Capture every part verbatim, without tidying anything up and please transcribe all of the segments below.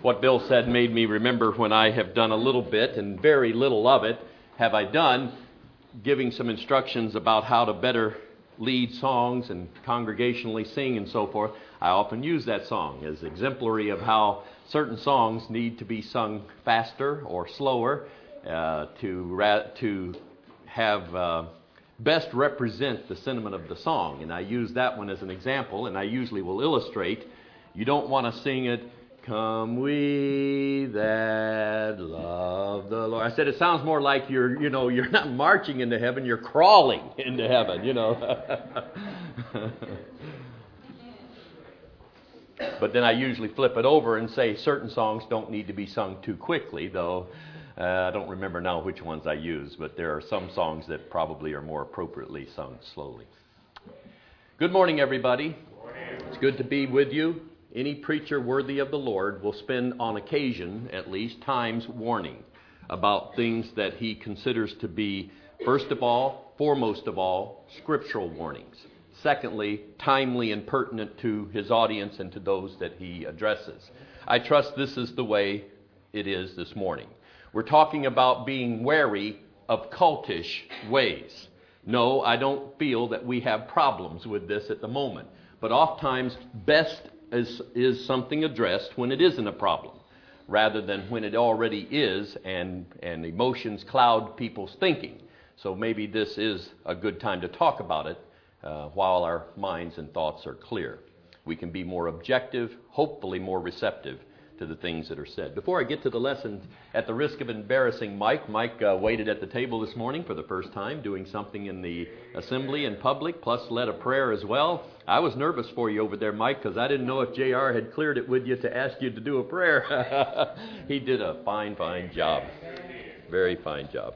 what Bill said made me remember when I have done a little bit, and very little of it have I done, giving some instructions about how to better lead songs and congregationally sing and so forth. I often use that song as exemplary of how certain songs need to be sung faster or slower uh, to ra- to have uh, best represent the sentiment of the song. And I use that one as an example, and I usually will illustrate. You don't want to sing it, "Come we that love the Lord." I said it sounds more like you're, you know, you're not marching into heaven, you're crawling into heaven, you know. But then I usually flip it over and say certain songs don't need to be sung too quickly, though uh, I don't remember now which ones I use, but there are some songs that probably are more appropriately sung slowly. Good morning, everybody. Morning. It's good to be with you. Any preacher worthy of the Lord will spend, on occasion at least, times warning about things that he considers to be, first of all, foremost of all, scriptural warnings. Secondly, timely and pertinent to his audience and to those that he addresses. I trust this is the way it is this morning. We're talking about being wary of cultish ways. No, I don't feel that we have problems with this at the moment. But oftentimes, best is, is something addressed when it isn't a problem, rather than when it already is and, and emotions cloud people's thinking. So maybe this is a good time to talk about it uh, while our minds and thoughts are clear. We can be more objective, hopefully more receptive to the things that are said. Before I get to the lesson, at the risk of embarrassing Mike, Mike uh, waited at the table this morning for the first time, doing something in the assembly in public, plus led a prayer as well. I was nervous for you over there, Mike, because I didn't know if J R had cleared it with you to ask you to do a prayer. He did a fine, fine job. Very fine job.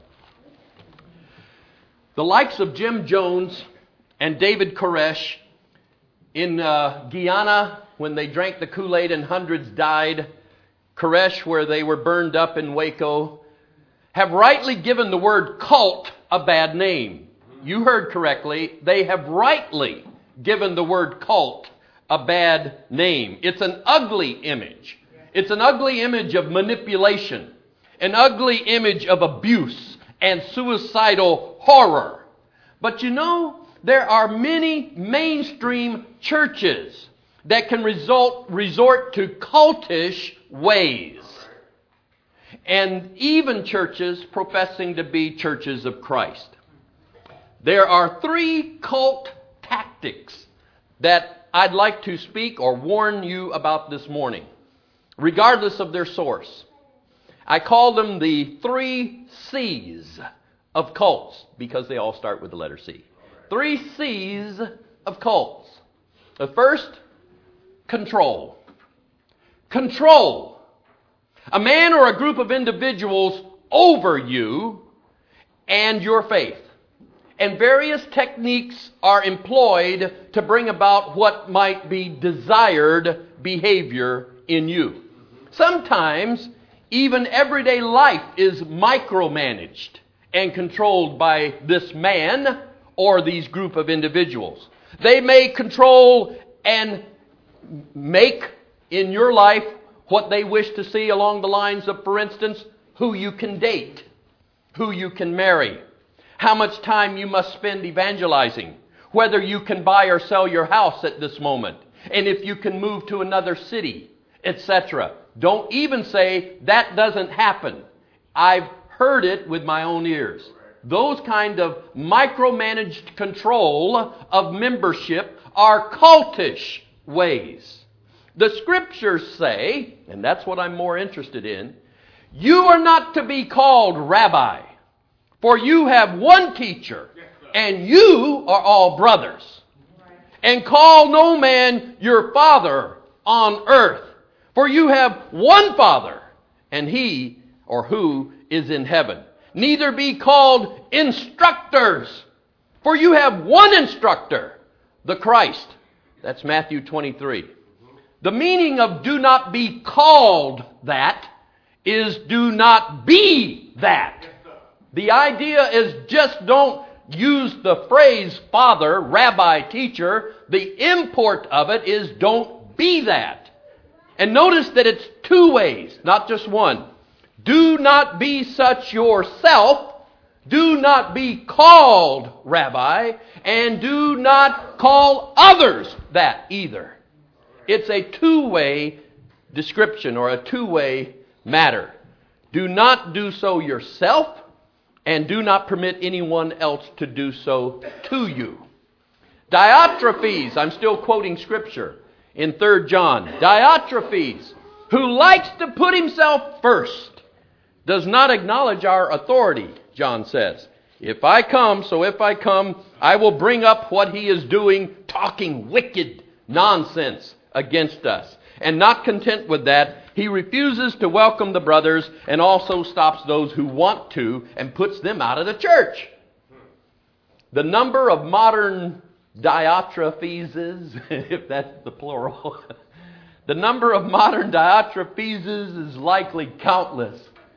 The likes of Jim Jones and David Koresh in uh, Guyana, when they drank the Kool-Aid and hundreds died, Koresh, where they were burned up in Waco, have rightly given the word cult a bad name. You heard correctly. They have rightly given the word cult a bad name. It's an ugly image. It's an ugly image of manipulation, an ugly image of abuse and suicidal horror. But you know, there are many mainstream churches that can result, resort to cultish ways. And even churches professing to be churches of Christ. There are three cult tactics that I'd like to speak or warn you about this morning, regardless of their source. I call them the three C's of cults, because they all start with the letter C. Three C's of cults. The first, control. Control. A man or a group of individuals over you and your faith. And various techniques are employed to bring about what might be desired behavior in you. Sometimes even everyday life is micromanaged and controlled by this man or these group of individuals. They may control and make in your life what they wish to see along the lines of, for instance, who you can date, who you can marry, how much time you must spend evangelizing, whether you can buy or sell your house at this moment, and if you can move to another city, et cetera. Don't even say that doesn't happen. I've heard it with my own ears. Those kind of micromanaged control of membership are cultish ways. The scriptures say, and that's what I'm more interested in, you are not to be called rabbi, for you have one teacher, and you are all brothers. And call no man your father on earth, for you have one Father, and he or who is in heaven. Neither be called instructors, for you have one instructor, the Christ. That's Matthew twenty-three. The meaning of do not be called that is do not be that. The idea is just don't use the phrase father, rabbi, teacher. The import of it is don't be that. And notice that it's two ways, not just one. Do not be such yourself. Do not be called rabbi. And do not call others that either. It's a two-way description or a two-way matter. Do not do so yourself. And do not permit anyone else to do so to you. Diotrephes, I'm still quoting Scripture in Third John. Diotrephes, who likes to put himself first, does not acknowledge our authority, John says. If I come, so if I come, I will bring up what he is doing, talking wicked nonsense against us. And not content with that, he refuses to welcome the brothers and also stops those who want to and puts them out of the church. The number of modern Diotrepheses, if that's the plural, the number of modern Diotrepheses is likely countless.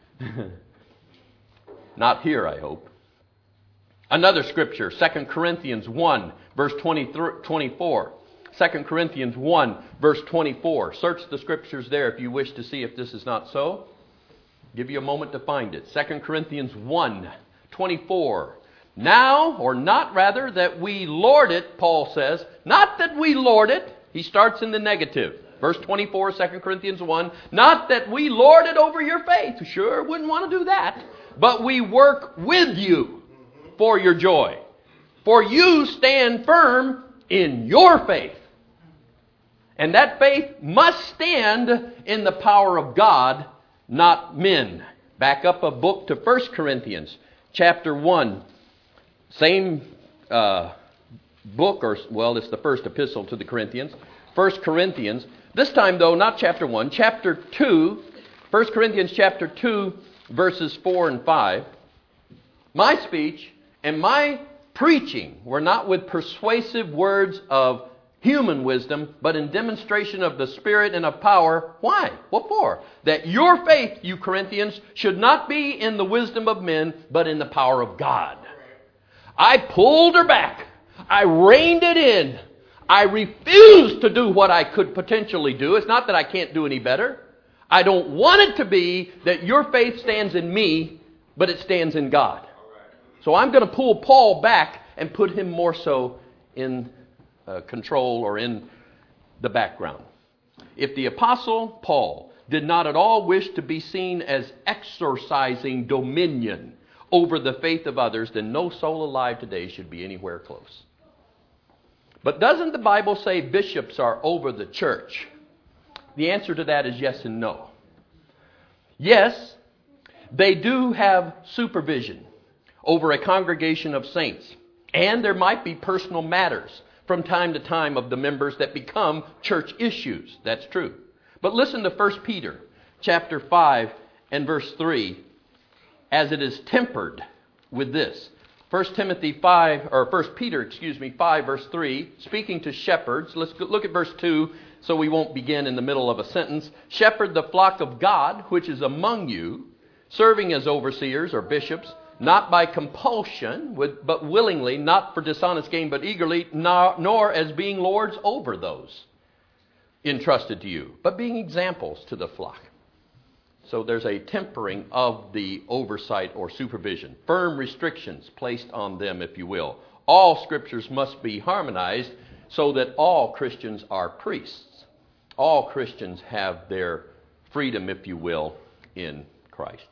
Not here, I hope. Another scripture, Second Corinthians one, verse twenty-four. Second Corinthians one, verse twenty-four. Search the scriptures there if you wish to see if this is not so. Give you a moment to find it. Second Corinthians one, twenty-four. Now, or not rather, that we lord it, Paul says. Not that we lord it. He starts in the negative. Verse twenty-four, Second Corinthians one. Not that we lord it over your faith. Sure, wouldn't want to do that. But we work with you for your joy. For you stand firm in your faith. And that faith must stand in the power of God, not men. Back up a book to First Corinthians chapter one. Same uh, book, or well, it's the first epistle to the Corinthians. First Corinthians. This time, though, not chapter one. Chapter two. First Corinthians chapter two, verses four and five. My speech and my preaching were not with persuasive words of human wisdom, but in demonstration of the Spirit and of power. Why? What for? That your faith, you Corinthians, should not be in the wisdom of men, but in the power of God. I pulled her back. I reined it in. I refused to do what I could potentially do. It's not that I can't do any better. I don't want it to be that your faith stands in me, but it stands in God. So I'm going to pull Paul back and put him more so in uh, control or in the background. If the Apostle Paul did not at all wish to be seen as exercising dominion over the faith of others, then no soul alive today should be anywhere close. But doesn't the Bible say bishops are over the church? The answer to that is yes and no. Yes, they do have supervision over a congregation of saints. And there might be personal matters from time to time of the members that become church issues. That's true. But listen to First Peter chapter five and verse three, as it is tempered with this. First Timothy five, or First Peter, excuse me, five verse three, speaking to shepherds. Let's look at verse two so we won't begin in the middle of a sentence. Shepherd the flock of God, which is among you, serving as overseers or bishops, not by compulsion, but willingly, not for dishonest gain, but eagerly, nor, nor as being lords over those entrusted to you, but being examples to the flock. So there's a tempering of the oversight or supervision. Firm restrictions placed on them, if you will. All scriptures must be harmonized so that all Christians are priests. All Christians have their freedom, if you will, in Christ.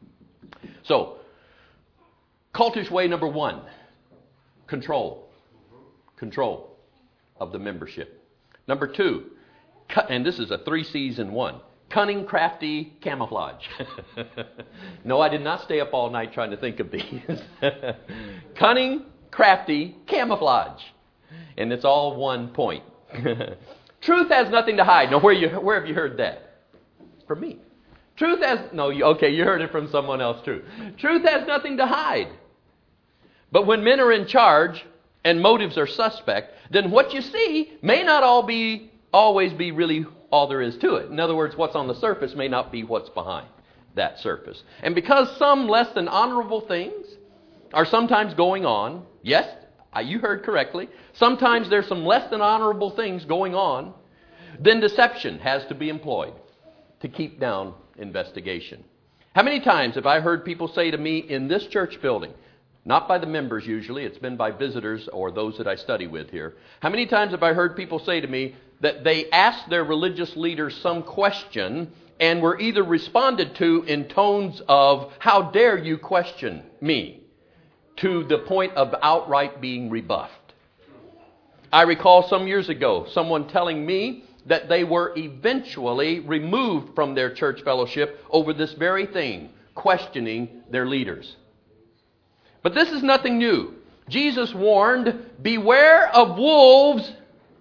So, cultish way number one, control. Control of the membership. Number two, and this is a three C's in one. Cunning, crafty, camouflage. No, I did not stay up all night trying to think of these. Cunning, crafty, camouflage. And it's all one point. Truth has nothing to hide. Now, where, you, where have you heard that? From me. Truth has... No, you, okay, you heard it from someone else too. Truth has nothing to hide. But when men are in charge and motives are suspect, then what you see may not all be always be really all there is to it. In other words, what's on the surface may not be what's behind that surface. And because some less than honorable things are sometimes going on, yes, you heard correctly, sometimes there's some less than honorable things going on, then deception has to be employed to keep down investigation. How many times have I heard people say to me in this church building, not by the members usually, it's been by visitors or those that I study with here. How many times have I heard people say to me that they asked their religious leaders some question and were either responded to in tones of, how dare you question me, to the point of outright being rebuffed. I recall some years ago someone telling me that they were eventually removed from their church fellowship over this very thing, questioning their leaders. But this is nothing new. Jesus warned, beware of wolves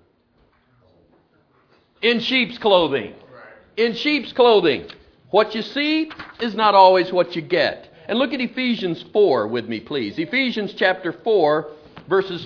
in sheep's clothing. In sheep's clothing. What you see is not always what you get. And look at Ephesians four with me, please. Ephesians chapter four, verses,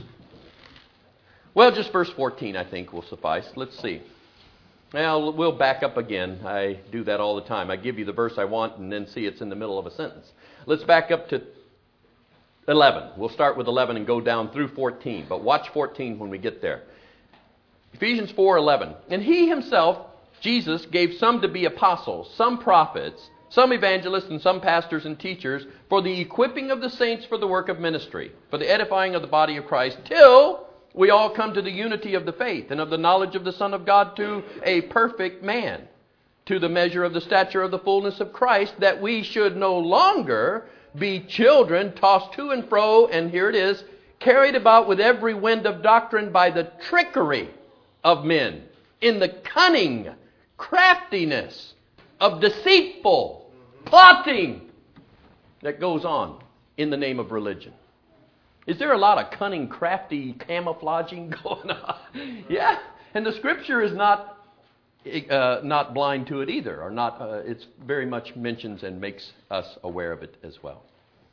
well, just verse fourteen, I think, will suffice. Let's see. Well, we'll back up again. I do that all the time. I give you the verse I want and then see it's in the middle of a sentence. Let's back up to eleven. We'll start with eleven and go down through fourteen. But watch fourteen when we get there. Ephesians four eleven. And he himself, Jesus, gave some to be apostles, some prophets, some evangelists, and some pastors and teachers for the equipping of the saints for the work of ministry, for the edifying of the body of Christ, till we all come to the unity of the faith and of the knowledge of the Son of God, to a perfect man, to the measure of the stature of the fullness of Christ, that we should no longer be children tossed to and fro, and here it is, carried about with every wind of doctrine by the trickery of men, in the cunning craftiness of deceitful plotting that goes on in the name of religion. Is there a lot of cunning, crafty camouflaging going on? Yeah, and the Scripture is not uh, not blind to it either, or not. Uh, it's very much mentions and makes us aware of it as well.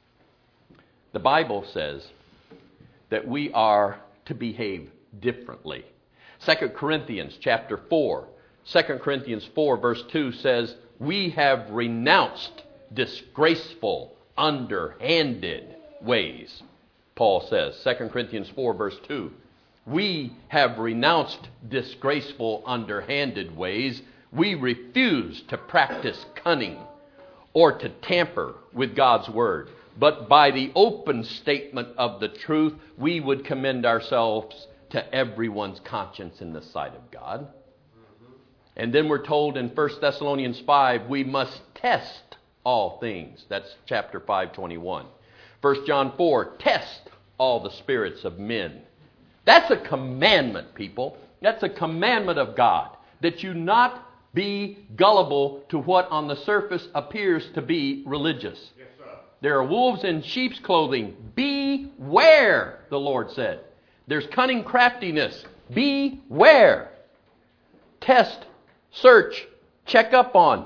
The Bible says that we are to behave differently. Second Corinthians chapter four, Second Corinthians four verse two says, we have renounced disgraceful, underhanded ways. Paul says, Second Corinthians four verse two, we have renounced disgraceful, underhanded ways. We refuse to practice cunning or to tamper with God's word. But by the open statement of the truth, we would commend ourselves to everyone's conscience in the sight of God. And then we're told in First Thessalonians five, we must test all things. That's chapter five twenty-one. First John four, test all the spirits of men. That's a commandment, people. That's a commandment of God, that you not be gullible to what on the surface appears to be religious. Yes, sir. There are wolves in sheep's clothing. Beware, the Lord said. There's cunning craftiness. Beware. Test, search, check up on.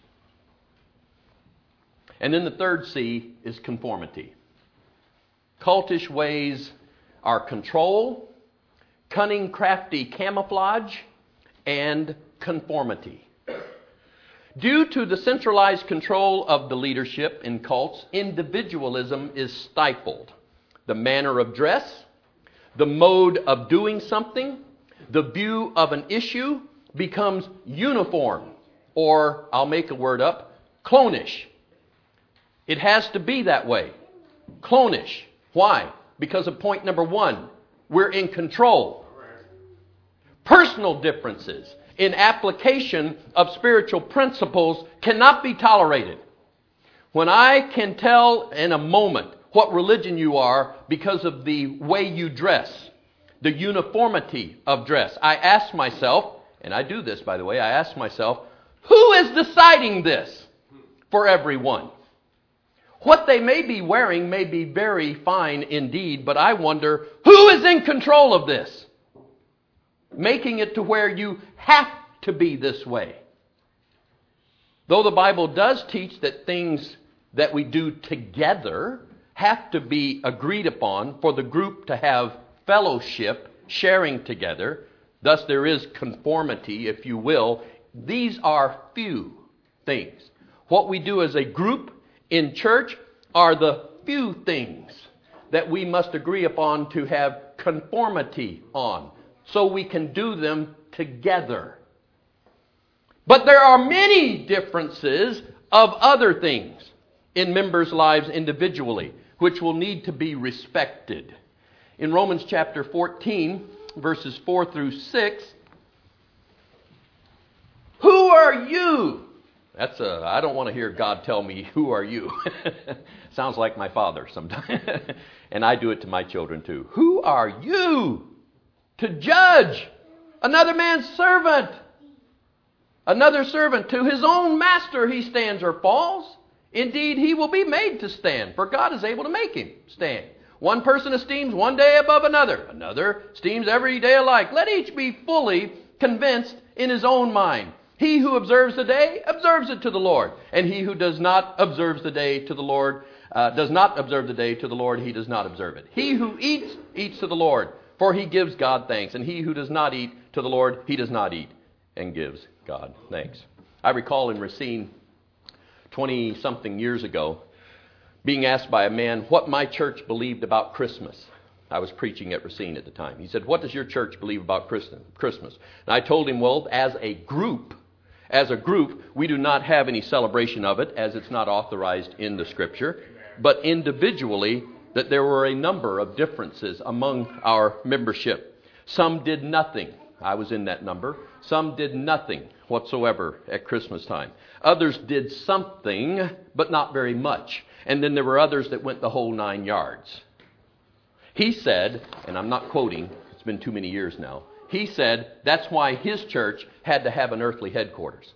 And then the third C is conformity. Cultish ways are control, cunning, crafty camouflage, and conformity. Due to the centralized control of the leadership in cults, individualism is stifled. The manner of dress, the mode of doing something, the view of an issue becomes uniform, or I'll make a word up, clonish. It has to be that way. Clonish. Why? Because of point number one, we're in control. Personal differences in application of spiritual principles cannot be tolerated. When I can tell in a moment what religion you are because of the way you dress, the uniformity of dress, I ask myself, and I do this, by the way, I ask myself, who is deciding this for everyone? What they may be wearing may be very fine indeed, but I wonder, who is in control of this? Making it to where you have to be this way. Though the Bible does teach that things that we do together have to be agreed upon for the group to have fellowship, sharing together, thus there is conformity, if you will, these are few things. What we do as a group in church are the few things that we must agree upon to have conformity on, so we can do them together But there are many differences of other things in members' lives individually, which will need to be respected. In Romans chapter fourteen, verses four through six, who are you? That's a, I don't want to hear God tell me, who are you? Sounds like my father sometimes. And I do it to my children too. Who are you to judge another man's servant? Another servant, to his own master he stands or falls. Indeed, he will be made to stand, for God is able to make him stand. One person esteems one day above another. Another esteems every day alike. Let each be fully convinced in his own mind. He who observes the day, observes it to the Lord. And he who does not observe the day to the Lord, uh, does not observe the day to the Lord, he does not observe it. He who eats, eats to the Lord, for he gives God thanks. And he who does not eat to the Lord, he does not eat and gives God thanks. I recall in Racine, twenty-something years ago, being asked by a man what my church believed about Christmas. I was preaching at Racine at the time. He said, what does your church believe about Christmas? And I told him, well, as a group, as a group, we do not have any celebration of it, as it's not authorized in the Scripture. But individually, that there were a number of differences among our membership. Some did nothing. I was in that number. Some did nothing whatsoever at Christmas time. Others did something, but not very much. And then there were others that went the whole nine yards. He said, and I'm not quoting, it's been too many years now. He said that's why his church had to have an earthly headquarters.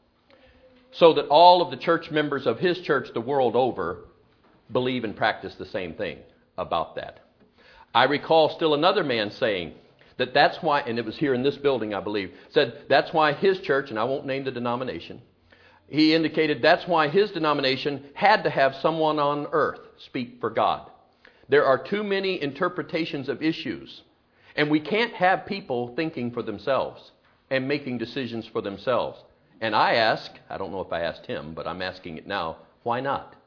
So that all of the church members of his church the world over believe and practice the same thing about that. I recall still another man saying that that's why, and it was here in this building, I believe, said that's why his church, and I won't name the denomination, he indicated that's why his denomination had to have someone on earth speak for God. There are too many interpretations of issues, and we can't have people thinking for themselves and making decisions for themselves. And I ask, I don't know if I asked him, but I'm asking it now, why not?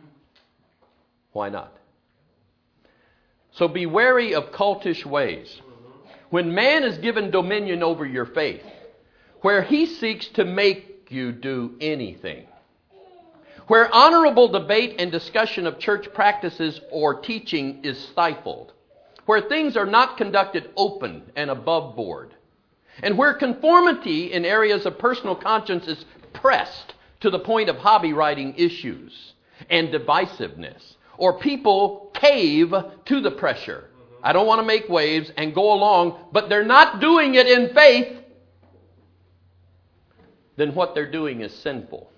Why not? So be wary of cultish ways. When man is given dominion over your faith, where he seeks to make you do anything, where honorable debate and discussion of church practices or teaching is stifled, where things are not conducted open and above board, and where conformity in areas of personal conscience is pressed to the point of hobby riding issues and divisiveness, or people cave to the pressure. I don't want to make waves and go along, but they're not doing it in faith, then what they're doing is sinful.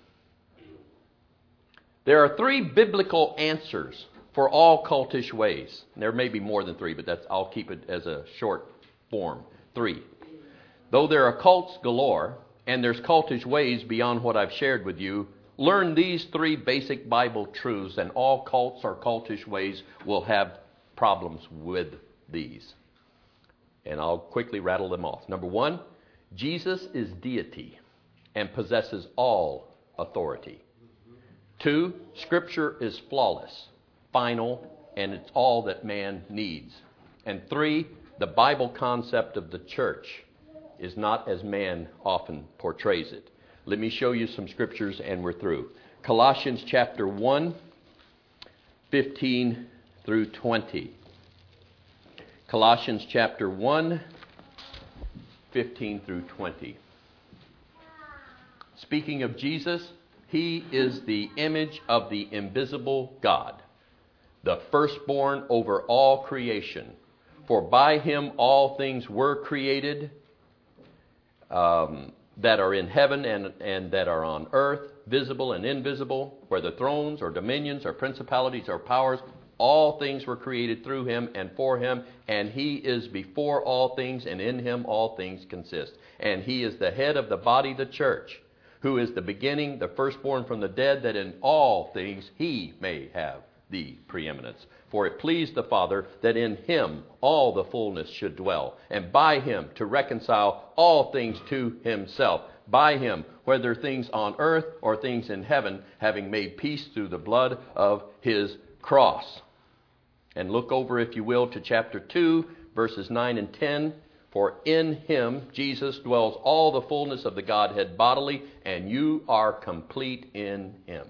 There are three biblical answers for all cultish ways. There may be more than three, but that's, I'll keep it as a short form. Three. Though there are cults galore, and there's cultish ways beyond what I've shared with you, learn these three basic Bible truths, and all cults or cultish ways will have problems with these. And I'll quickly rattle them off. Number one, Jesus is deity and possesses all authority. Two, Scripture is flawless, final, and it's all that man needs. And three, the Bible concept of the church is not as man often portrays it. Let me show you some scriptures and we're through. Colossians chapter one, fifteen through twenty. Colossians chapter one, fifteen through twenty. Speaking of Jesus, he is the image of the invisible God, the firstborn over all creation. For by him all things were created, um, that are in heaven and, and that are on earth, visible and invisible, whether thrones or dominions or principalities or powers, all things were created through him and for him, and he is before all things, and in him all things consist. And he is the head of the body, the church, who is the beginning, the firstborn from the dead, that in all things he may have the preeminence. For it pleased the Father that in him all the fullness should dwell, and by him to reconcile all things to himself. By him, whether things on earth or things in heaven, having made peace through the blood of his cross. And look over, if you will, to chapter two, verses nine and ten, For in him, Jesus, dwells all the fullness of the Godhead bodily, and you are complete in him.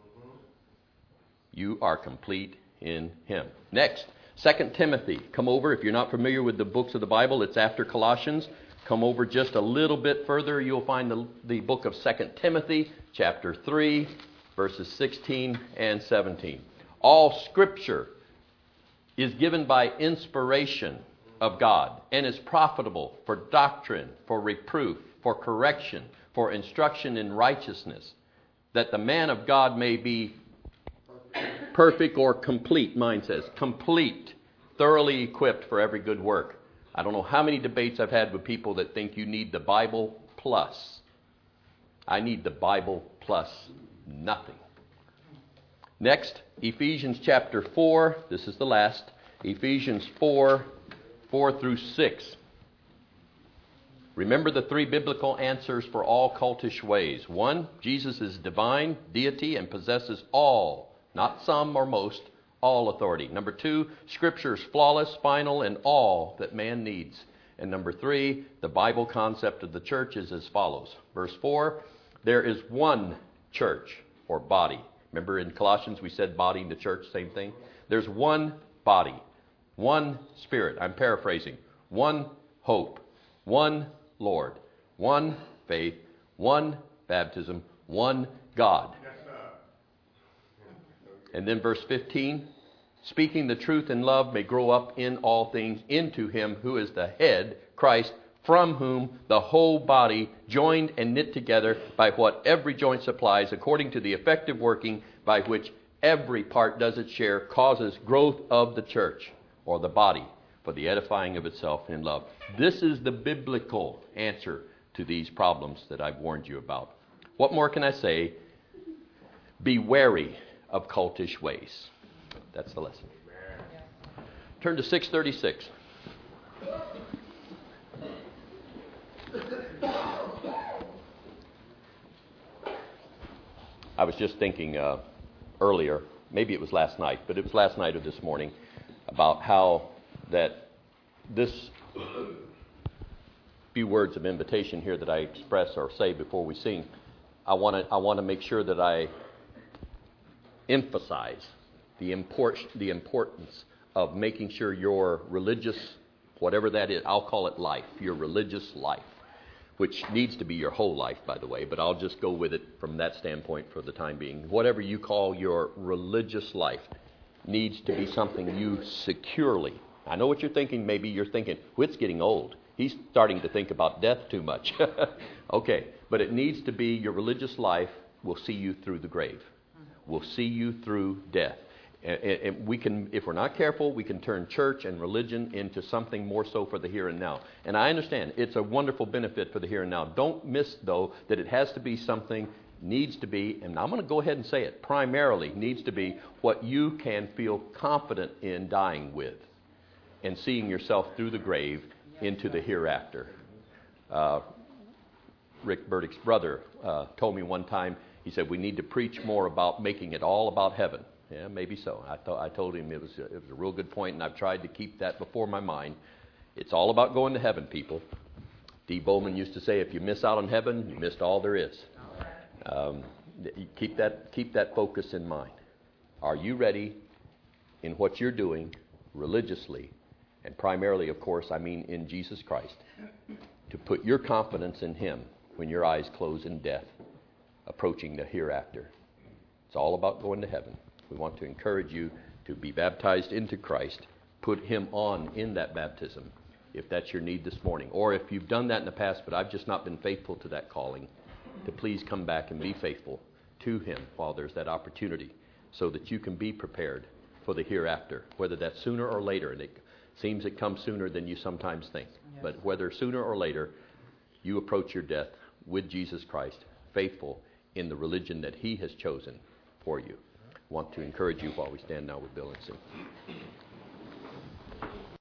You are complete in him. Next, Second Timothy. Come over. If you're not familiar with the books of the Bible, it's after Colossians. Come over just a little bit further. You'll find the, the book of Second Timothy, chapter three, verses sixteen and seventeen. All Scripture is given by inspiration of God and is profitable for doctrine, for reproof, for correction, for instruction in righteousness, that the man of God may be perfect or complete. Mine says complete, thoroughly equipped for every good work. I don't know how many debates I've had with people that think you need the Bible plus. I need the Bible plus nothing. Next, Ephesians chapter four. This is the last. Ephesians four, four through six. Remember the three biblical answers for all cultish ways. One, Jesus is divine, deity, and possesses all, not some or most, all authority. Number two, Scripture is flawless, final, and all that man needs. And number three, the Bible concept of the church is as follows. Verse four, there is one church or body. Remember in Colossians we said body and the church, same thing. There's one body, one Spirit. I'm paraphrasing. One hope, one Lord, one faith, one baptism, one God. And then verse fifteen, speaking the truth in love may grow up in all things into him who is the head, Christ, from whom the whole body, joined and knit together by what every joint supplies, according to the effective working by which every part does its share, causes growth of the church, or the body, for the edifying of itself in love. This is the biblical answer to these problems that I've warned you about. What more can I say? Be wary of cultish ways. That's the lesson. Turn to six thirty-six. I was just thinking uh, earlier, maybe it was last night, but it was last night or this morning, about how that this few words of invitation here that I express or say before we sing, I want to I want to make sure that I emphasize the import the importance of making sure your religious, whatever that is, I'll call it life, your religious life, which needs to be your whole life, by the way, but I'll just go with it from that standpoint for the time being. Whatever you call your religious life needs to be something you securely. I know what you're thinking. Maybe you're thinking, Whit's getting old. He's starting to think about death too much. Okay, but it needs to be your religious life will see you through the grave, will see you through death. And, and we can, if we're not careful, we can turn church and religion into something more so for the here and now. And I understand it's a wonderful benefit for the here and now. Don't miss, though, that it has to be something, needs to be, and I'm going to go ahead and say it, primarily needs to be what you can feel confident in dying with and seeing yourself through the grave into the hereafter. Uh, Rick Burdick's brother uh, told me one time, he said, we need to preach more about making it all about heaven. Yeah, maybe so. I, th- I told him it was, a, it was a real good point, and I've tried to keep that before my mind. It's all about going to heaven, people. D. Bowman used to say, if you miss out on heaven, you missed all there is. Um, keep that, keep that focus in mind. Are you ready in what you're doing religiously, and primarily, of course, I mean in Jesus Christ, to put your confidence in Him when your eyes close in death, approaching the hereafter? It's all about going to heaven. We want to encourage you to be baptized into Christ, put Him on in that baptism, if that's your need this morning. Or if you've done that in the past, but I've just not been faithful to that calling, to please come back and be faithful to Him while there's that opportunity, so that you can be prepared for the hereafter, whether that's sooner or later. And it seems it comes sooner than you sometimes think. Yes. But whether sooner or later, you approach your death with Jesus Christ, faithful in the religion that He has chosen for you. I want to encourage you while we stand now with Bill and sing.